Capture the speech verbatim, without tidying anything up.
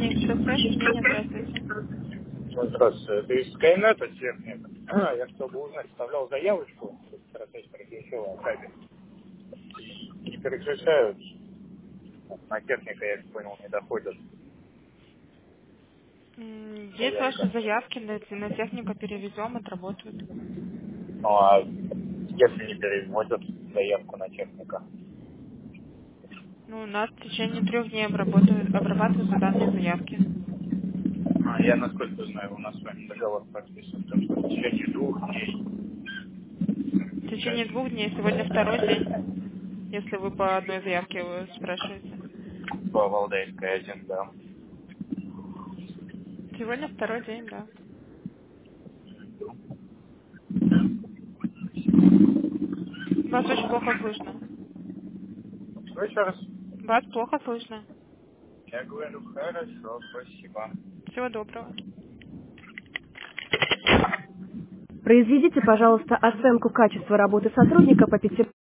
компания «Экспресс-связь». Евгения, здравствуйте. Ну, здравствуйте. Это из Скайнета техника. Я хотел бы узнать, вставлял заявочку в процессе переключила кабель. Не переключают. На техника, я как понял, не доходит М, Есть ваши заявка. заявки, на, на технику перевезем, отработают. Ну, а если не переводят заявку на техника? Ну, у нас в течение трех дней обработают, обрабатываются данные заявки. А, я, насколько знаю, у нас с вами договор подписан, в том, что в течение двух дней. В течение двух дней, сегодня второй день, если вы по одной заявке э, спрашиваете. По Валдайской один, да. Сегодня второй день, да. Вас очень плохо слышно. Что еще раз? Вас плохо слышно. Я говорю, хорошо, спасибо. Всего доброго. Произведите, пожалуйста, оценку качества работы сотрудника по пяти